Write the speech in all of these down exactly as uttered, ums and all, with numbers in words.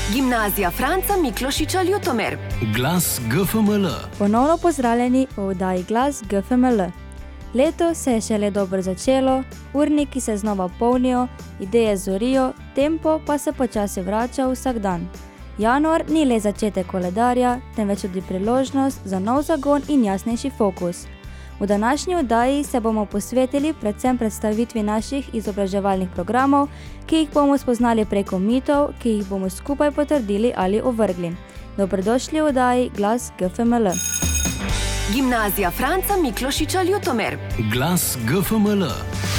Gimnazija Franca Miklošiča Ljutomer. Glas G F M L. Ponovno pozdravljeni v oddaji Glas G F M L. Leto se je šele dobro začelo, urniki se znova polnijo, ideje zorijo, tempo pa se počasi vrača vsak dan. Januar ni le začetek koledarja, temveč tudi priložnost za nov zagon in jasnejši fokus. V današnji oddaji se bomo posvetili predvsem predstavitvi naših izobraževalnih programov, ki jih bomo spoznali preko mitov, ki jih bomo skupaj potrdili ali ovrgli. Dobrodošli v oddaji Glas G F M L. Gimnazija Franca Miklošiča Ljutomer. Glas G F M L.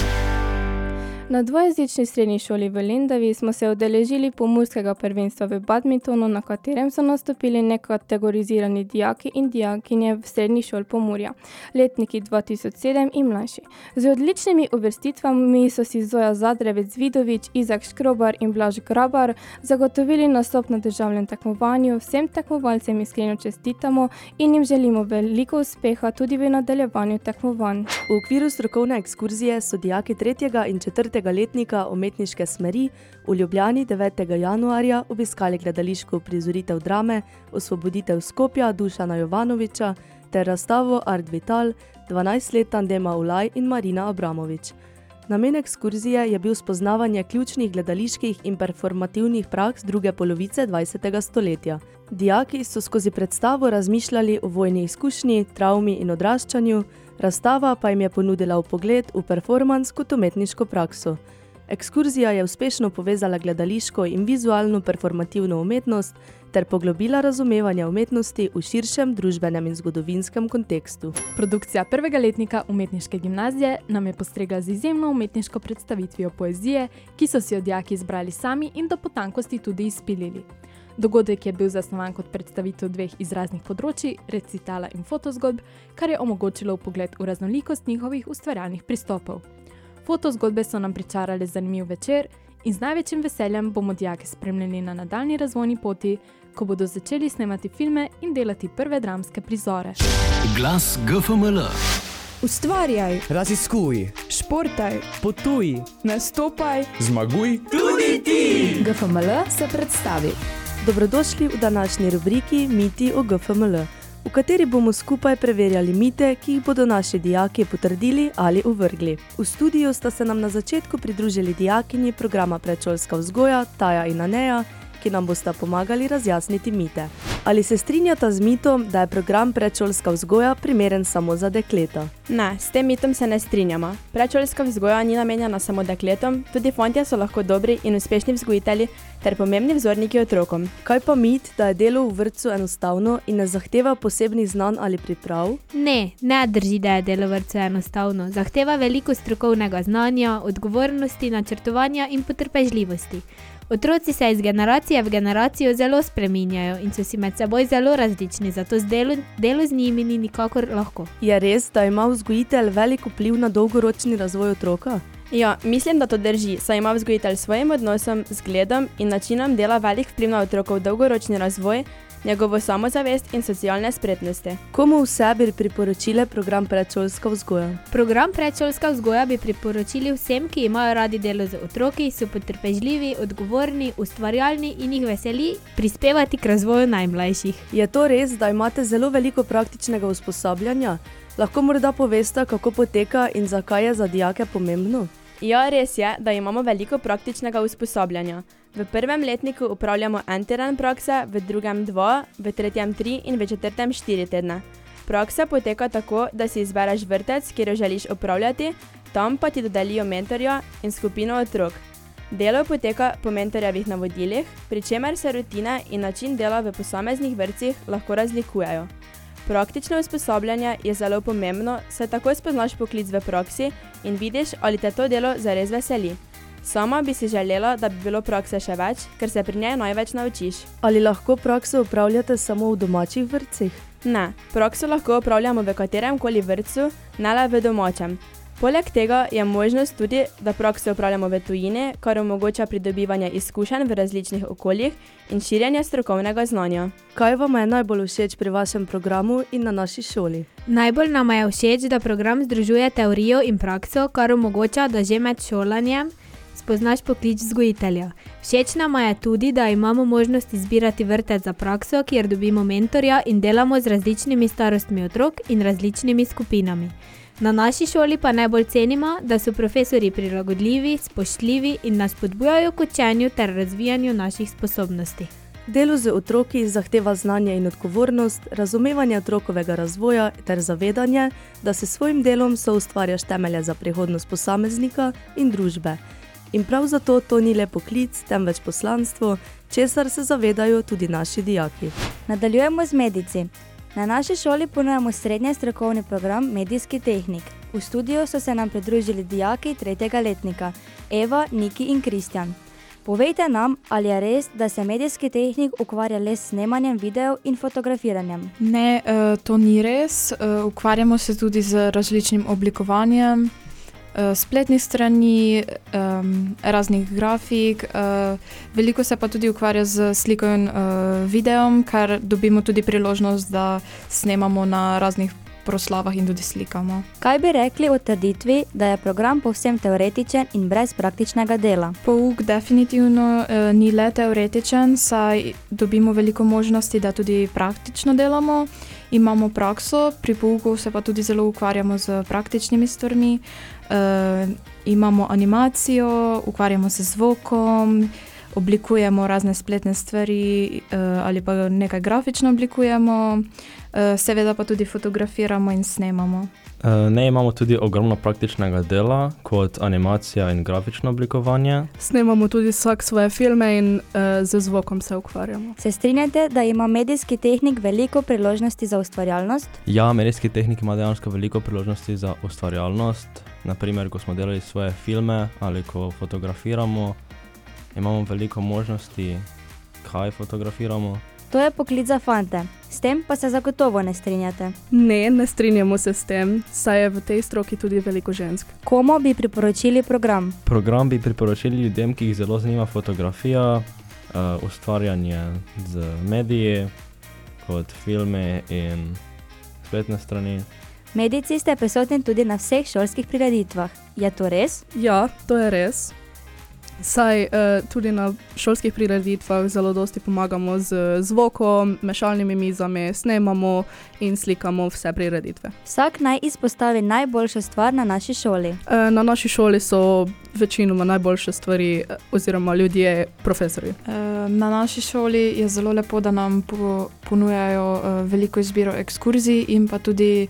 Na dvojezični srednji šoli v Lendavi smo se udeležili pomurskega prvenstva v badmintonu, na katerem so nastopili nekategorizirani dijaki in dijakinje v srednji šol Pomurja, letniki dva tisoč sedem in mlajši. Z odličnimi uvrstitvami so si Zoja Zadrevec Vidovič, Izak Škrobar in Blaž Grabar zagotovili nastop na državnem tekmovanju. Vsem tekmovalcem iskreno čestitamo in jim želimo veliko uspeha tudi v nadaljevanju tekmovanj. V okviru strokovne ekskurzije so dijaki tretjega in četrtega letnika umetniške smeri v Ljubljani devetega januarja obiskali gledališko uprizoritev drame Osvoboditev Skopja Dušana Jovanovića ter razstavo Art Vital, dvanajst let tandema Ulaj in Marina Abramović. Namen ekskurzije je bil spoznavanje ključnih gledaliških in performativnih praks druge polovice dvajsetega stoletja. Dijaki so skozi predstavo razmišljali o vojni izkušnji, travmi in odraščanju, razstava pa jim je ponudila vpogled v performans kot umetniško prakso. Ekskurzija je uspešno povezala gledališko in vizualno performativno umetnost ter poglobila razumevanje umetnosti v širšem družbenem in zgodovinskem kontekstu. Produkcija prvega letnika umetniške gimnazije nam je postregla z izjemno umetniško predstavitvijo poezije, ki so si jo dijaki izbrali sami in do potankosti tudi izpilili. Dogodek je bil zasnovan kot predstavitev dveh izraznih področij, recitala in fotozgodb, kar je omogočilo vpogled v raznolikost njihovih ustvarjalnih pristopov. Fotozgodbe so nam pričarale zanimiv večer in z največjim veseljem bomo dijake spremljali na nadaljnji razvojni poti, ko bodo začeli snemati filme in delati prve dramske prizore. Glas G F M L. Ustvarjaj, raziskuj, športaj, potuj, nastopaj, zmaguj. tudi ti! G F M L se predstavi. Dobrodošli v današnji rubriki Miti o G F M L, v kateri bomo skupaj preverjali mite, ki jih bodo naši dijaki potrdili ali ovrgli. V studiu sta se nam na začetku pridružili dijakinji programa predšolska vzgoja Taja in Aneja, ki nam bosta pomagali razjasniti mite. Ali se strinjata z mitom, da je program predšolska vzgoja primeren samo za dekleta? Ne, s tem mitom se ne strinjamo. Predšolska vzgoja ni namenjena samo dekletom, tudi fantje so lahko dobri in uspešni vzgojitelji ter pomembni vzorniki otrokom. Kaj pa mit, da je delo v vrtcu enostavno in ne zahteva posebnih znanj ali priprav? Ne, ne drži, da je delo v vrtcu enostavno. Zahteva veliko strokovnega znanja, odgovornosti, načrtovanja in potrpežljivosti. Otroci se iz generacije v generacijo zelo spreminjajo in so si med seboj zelo različni, zato z delo, delo z njimi ni nikakor lahko. Je res, da ima vzgojitelj velik vpliv na dolgoročni razvoj otroka? Ja, mislim, da to drži, saj ima vzgojitelj s svojim odnosom, zgledom in načinom dela velik vpliv na otrokov dolgoročni razvoj, njegovo samozavest in socialne spretnosti. Komu vse bi priporočile program predšolska vzgoja? Program predšolska vzgoja bi priporočili vsem, ki imajo radi delo z otroki, so potrpežljivi, odgovorni, ustvarjalni in jih veseli prispevati k razvoju najmlajših. Je to res, da imate zelo veliko praktičnega usposabljanja? Lahko morda poveste, kako poteka in zakaj je za dijake pomembno? Ja, res je, da imamo veliko praktičnega usposabljanja. V prvem letniku upravljamo en teden prakse, v drugem dva, v tretjem tri in v četrtem štiri tedne. Praksa poteka tako, da si izbereš vrtec, kjer jo želiš upravljati, tam pa ti dodelijo mentorja in skupino otrok. Delo poteka po mentorjevih navodilih, pri čemer se rutine in način dela v posameznih vrtcih lahko razlikujejo. Praktično usposabljanje je zelo pomembno, saj tako spoznaš poklic v praksi in vidiš, ali te to delo zares veseli. Sama bi si želela, da bi bilo prakse še več, ker se pri njej največ naučiš. Ali lahko prakso upravljate samo v domačih vrtcih? Ne, prakso lahko upravljamo v katerem koli vrtcu, ne le v domačem. Poleg tega je možnost tudi, da prakso upravljamo v tujini, kar omogoča pridobivanje izkušenj v različnih okoljih in širjenje strokovnega znanja. Kaj vam je najbolj všeč pri vašem programu in na naši šoli? Najbolj nam je všeč, da program združuje teorijo in prakso, kar omogoča, da že med šolanjem spoznaš poklic vzgojitelja. Všeč nama je tudi, da imamo možnost izbirati vrtec za prakso, kjer dobimo mentorja in delamo z različnimi starostmi otrok in različnimi skupinami. Na naši šoli pa najbolj cenimo, da so profesorji prilagodljivi, spoštljivi in nas spodbujajo k učenju ter razvijanju naših sposobnosti. Delo z otroki zahteva znanje in odgovornost, razumevanje otrokovega razvoja ter zavedanje, da se svojim delom soustvarjaš temelje za prihodnost posameznika in družbe. In prav zato to ni le poklic, temveč poslanstvo, česar se zavedajo tudi naši dijaki. Nadaljujemo z medici. Na naši šoli ponujamo srednje strokovni program Medijski tehnik. V studiu so se nam pridružili dijaki tretjega letnika Eva, Niki in Kristjan. Povejte nam, ali je res, da se medijski tehnik ukvarja le s snemanjem videov in fotografiranjem? Ne, to ni res. Ukvarjamo se tudi z različnim oblikovanjem spletnih strani, raznih grafik. Veliko se pa tudi ukvarja z sliko in videom, kar dobimo tudi priložnost, da snemamo na raznih proslavah in tudi slikamo. Kaj bi rekli o trditvi, da je program povsem teoretičen in brez praktičnega dela? Pouk definitivno eh, ni le teoretičen, saj dobimo veliko možnosti, da tudi praktično delamo. Imamo prakso, pri pouku se pa tudi zelo ukvarjamo z praktičnimi stvarmi. Eh, imamo animacijo, ukvarjamo se z zvokom, oblikujemo razne spletne stvari eh, ali pa nekaj grafično oblikujemo. Seveda pa tudi fotografiramo in snemamo. Ne, imamo tudi ogromno praktičnega dela, kot animacija in grafično oblikovanje. Snemamo tudi vsak svoje filme in uh, z zvokom se ukvarjamo. Se strinjate, da ima medijski tehnik veliko priložnosti za ustvarjalnost? Ja, medijski tehnik ima dejansko veliko priložnosti za ustvarjalnost. Naprimer, ko smo delali svoje filme ali ko fotografiramo, imamo veliko možnosti, kaj fotografiramo. To je poklic za fante. S tem pa se zagotovo ne strinjate. Ne, ne strinjamo se s tem, saj je v tej stroki tudi veliko žensk. Komu bi priporočili program? Program bi priporočili ljudem, ki jih zelo zanima fotografija, uh, ustvarjanje z mediji, kot filme in spletne strani. Medijci ste prisotni tudi na vseh šolskih prireditvah. Je to res? Ja, to je res. Saj uh, tudi na šolskih prireditvah zelo dosti pomagamo z zvokom, mešalnimi mizami, snemamo in slikamo vse prireditve. Vsak naj izpostavi najboljšo stvar na naši šoli. Uh, na naši šoli so večinoma najboljše stvari oziroma ljudje, profesorji. Uh, na naši šoli je zelo lepo, da nam po, ponujajo uh, veliko izbiro ekskurzij in pa tudi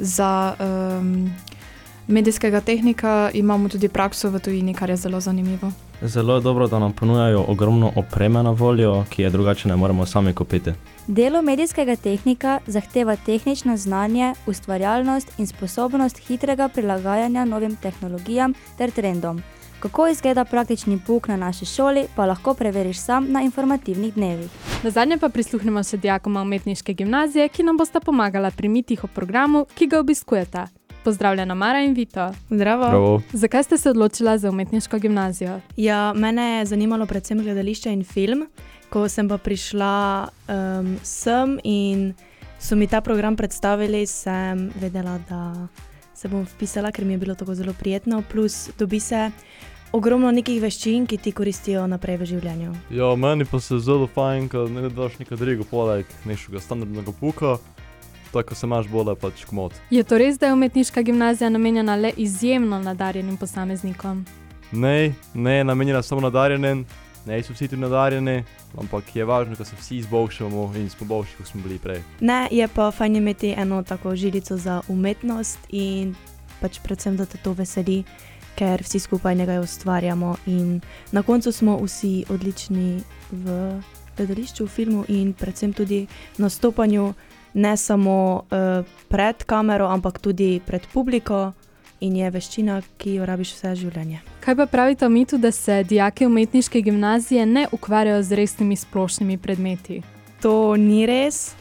za um, medijskega tehnika imamo tudi prakso v tujini, kar je zelo zanimivo. Zelo je dobro, da nam ponujajo ogromno opreme na voljo, ki je drugače ne moremo sami kupiti. Delo medijskega tehnika zahteva tehnično znanje, ustvarjalnost in sposobnost hitrega prilagajanja novim tehnologijam ter trendom. Kako izgleda praktični pouk na naši šoli, pa lahko preveriš sam na informativnih dnevih. Nazadnje pa prisluhnemo še dijakoma umetniške gimnazije, ki nam bosta pomagala pri Mitiho programu, ki ga obiskujeta. Pozdravljena Mara in Vito. Zdravo. Bravo. Zakaj ste se odločila za umetniško gimnazijo? Ja, mene je zanimalo predvsem gledališče in film. Ko sem pa prišla um, sem in so mi ta program predstavili, sem vedela, da se bom vpisala, ker mi je bilo tako zelo prijetno. Plus dobi se ogromno nekih veščin, ki ti koristijo naprej v življenju. Ja, meni pa se zelo fajn, kad ne daš nekaj drugega poleg nekega standardnega pouka. Tako se imaš bolje pač komod. Je to res, da je umetniška gimnazija namenjena le izjemno nadarjenim posameznikom? Ne, ne je namenjena samo nadarjenim, ne so vsi tudi nadarjeni, ampak je važno, da se vsi izboljšamo in smo boljši, kot smo bili prej. Ne, je pa fajn imeti eno tako žilico za umetnost in pač predvsem, da te to veseli, ker vsi skupaj nekaj ustvarjamo in na koncu smo vsi odlični v gledališču, v filmu in predvsem tudi nastopanju, ne samo uh, pred kamero, ampak tudi pred publiko in je veščina, ki jo rabiš vse življenje. Kaj pa pravite o mitu, da se dijaki umetniške gimnazije ne ukvarjajo z resnimi splošnimi predmeti? To ni res.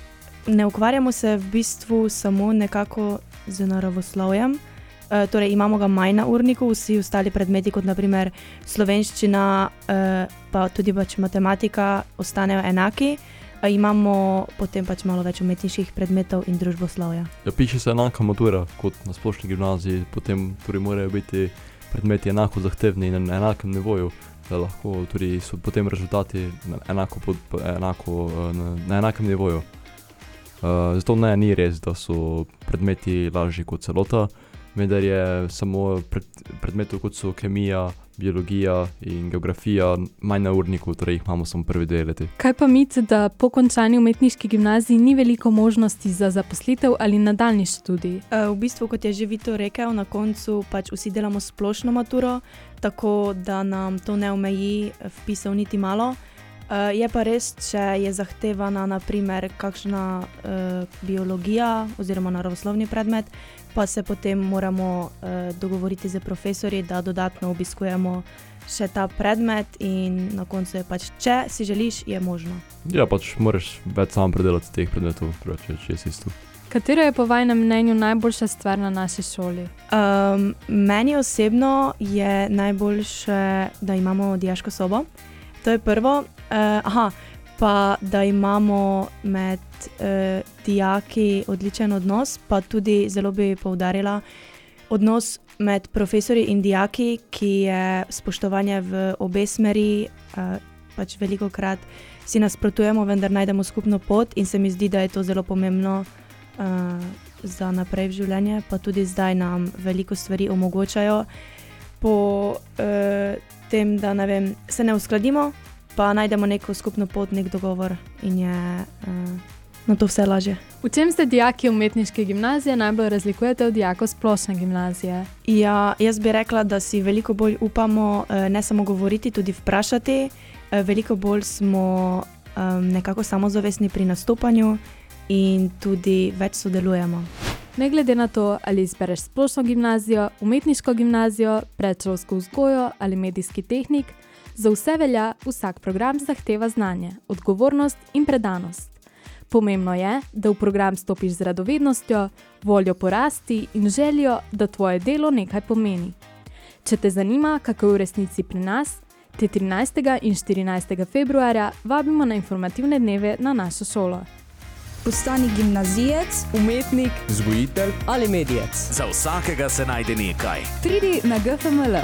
Ne ukvarjamo se v bistvu samo nekako z naravoslovjem. Uh, torej imamo ga manj na urniku, vsi ostali predmeti, kot naprimer slovenščina, uh, pa tudi pač matematika, ostanejo enaki. Imamo potem pač malo več umetniških predmetov in družboslovja. Ja, piše se enaka matura kot na splošni gimnaziji, potem torej morajo biti predmeti enako zahtevni in na enakem nivoju, da lahko tudi so potem rezultati enako, pod, enako, na, na enakem nivoju. Uh, zato ne, ni res, da so predmeti lažji kot celota, vendar je samo pred, predmetov kot so kemija, biologija in geografija manj na urniku, torej jih imamo samo prvi dve leti. Kaj pa mit, da po končani umetniški gimnaziji ni veliko možnosti za zaposlitev ali nadaljnji študij? V bistvu, kot je že Vito rekel, na koncu pač vsi delamo splošno maturo, tako da nam to ne omeji vpisov niti malo. Je pa res, če je zahtevana na primer kakšna uh, biologija oziroma naravoslovni predmet, pa se potem moramo uh, dogovoriti z profesorji, da dodatno obiskujemo še ta predmet in na koncu je pač, če si želiš, je možno. Ja, pač moraš več sam predelati teh predmetov, če, če si isto. Katera je po vajnem mnenju najboljša stvar na naši šoli? Um, meni osebno je najboljše, da imamo dijaško sobo. To je prvo. Uh, aha, pa da imamo med uh, dijaki odličen odnos, pa tudi zelo bi poudarila odnos med profesorji in dijaki, ki je spoštovanje v obe smeri, uh, pač velikokrat si nasprotujemo, vendar najdemo skupno pot in se mi zdi, da je to zelo pomembno uh, za naprej v življenje, pa tudi zdaj nam veliko stvari omogočajo po uh, tem, da ne vem, se ne uskladimo, pa najdemo neko skupno pot, nek dogovor in je uh, na to vse lažje. V čem se dijaki umetniške gimnazije najbolj razlikujete od dijakov splošne gimnazije? Ja, jaz bi rekla, da si veliko bolj upamo uh, ne samo govoriti, tudi vprašati. Uh, veliko bolj smo um, nekako samozavestni pri nastopanju in tudi več sodelujemo. Ne glede na to, ali izbereš splošno gimnazijo, umetniško gimnazijo, predšolsko vzgojo ali medijski tehnik, za vse velja, vsak program zahteva znanje, odgovornost in predanost. Pomembno je, da v program stopiš z radovednostjo, voljo porasti in željo, da tvoje delo nekaj pomeni. Če te zanima, kako je v resnici pri nas, te trinajstega in štirinajstega februarja vabimo na informativne dneve na našo šolo. Postani gimnazijec, umetnik, vzgojitelj ali medijec. Za vsakega se najde nekaj. Pridi na G F M L.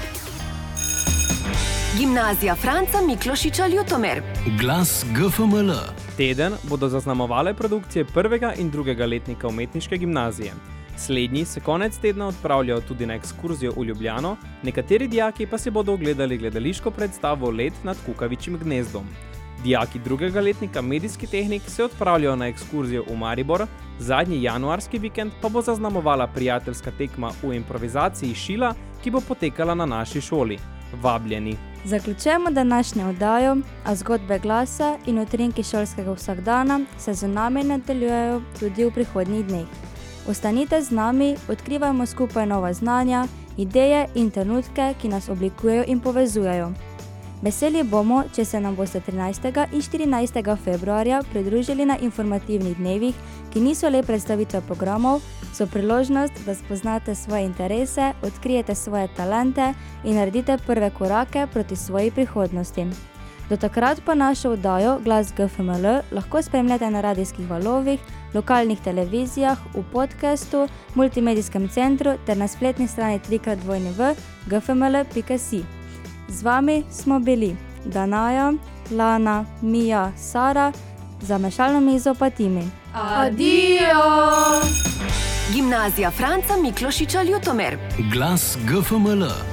Gimnazija Franca Miklošiča Ljutomer. Glas G F M L. Teden bodo zaznamovale produkcije prvega in drugega letnika umetniške gimnazije. Slednji se konec tedna odpravljajo tudi na ekskurzijo v Ljubljano, nekateri dijaki pa si bodo ogledali gledališko predstavo Let nad kukavičjim gnezdom. Dijaki drugega letnika medijski tehnik se odpravljajo na ekskurzijo v Maribor, zadnji januarski vikend pa bo zaznamovala prijateljska tekma v improvizaciji Šila, ki bo potekala na naši šoli. Vabljeni. Zaključujemo današnjo oddajo, a zgodbe glasa in utrinki šolskega vsakdana se z nami nadaljujejo tudi v prihodnjih dneh. Ostanite z nami, odkrivajmo skupaj nova znanja, ideje in trenutke, ki nas oblikujejo in povezujejo. Veseli bomo, če se nam boste trinajstega in štirinajstega februarja pridružili na informativnih dnevih, ki niso le predstavitve programov, so priložnost, da spoznate svoje interese, odkrijete svoje talente in naredite prve korake proti svoji prihodnosti. Do takrat pa našo oddajo Glas G F M L lahko spremljate na radijskih valovih, lokalnih televizijah, v podcastu, multimedijskem centru ter na spletni strani tri krat dvojni v g f m l pika si. Z vami smo bili Danaja, Lana, Mija, Sara, za mešalno mizo pa Timi. Adijo! Gimnazija Franca Miklošiča Ljutomer. Glas G F M L.